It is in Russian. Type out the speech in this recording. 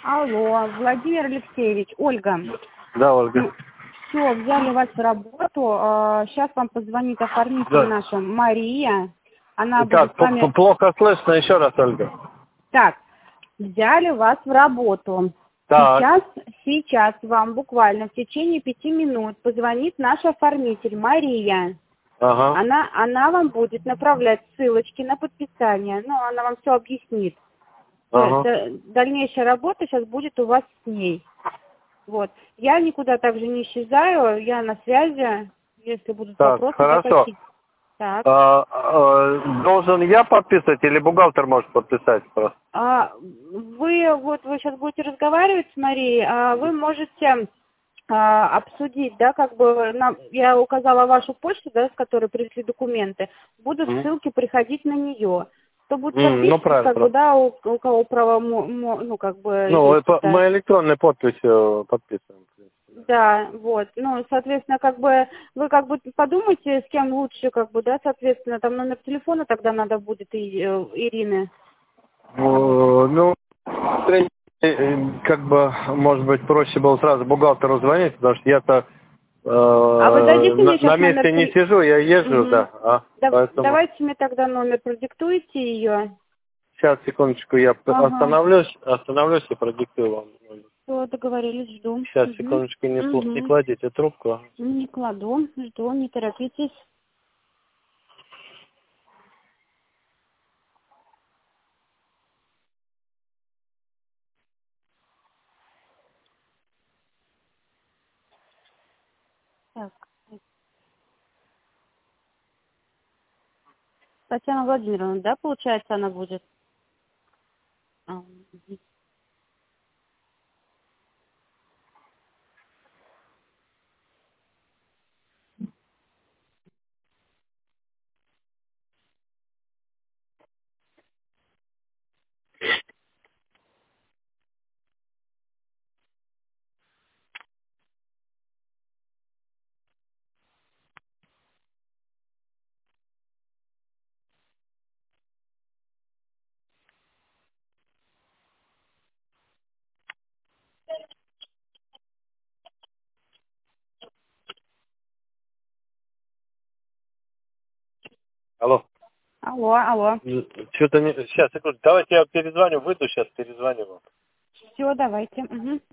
Алло, Владимир Алексеевич, Ольга. Да, Ольга. Все, взяли вас в работу. Сейчас вам позвонит оформитель Да. наша Мария. Она будет Так, с вами... плохо слышно, еще раз, Ольга. Так, взяли вас в работу. Так. Сейчас вам буквально в течение 5 минут позвонит наш оформитель Мария. Ага. Она вам будет направлять ссылочки на подписание. Ну, она вам все объяснит. Ага. Дальнейшая работа сейчас будет у вас с ней. Вот. Я никуда также не исчезаю, я на связи. Если будут Так, вопросы, хорошо. Так. Должен я подписывать или бухгалтер может подписать просто? Вы сейчас будете разговаривать с Марией, вы можете обсудить, да, как бы я указала вашу почту, да, с которой пришли документы. Будут ссылки приходить на нее. Кто будет подписывать, Ну, правильно, как бы, да, у кого право, ну, как бы... Ну, есть, да. мы электронной подписью подписываем. Да, вот, ну, соответственно, как бы, вы как бы подумайте, с кем лучше, как бы, да, соответственно, там номер телефона тогда надо будет Ирины. Ну, как бы, может быть, проще было сразу бухгалтеру звонить, потому что я-то вы дадите мне сейчас на месте не сижу, я езжу, да. Поэтому... Давайте мне тогда номер, продиктуйте ее. Сейчас, секундочку, я остановлюсь и продиктую вам. Все, договорились, жду. Сейчас, секундочку, не кладите трубку. Не кладу, жду, не торопитесь. Так. Татьяна Владимировна, да, получается, она будет? Алло. Алло. Что-то не... Сейчас, секунду, давайте я перезвоню, выйду, сейчас перезвоню вам. Все, давайте.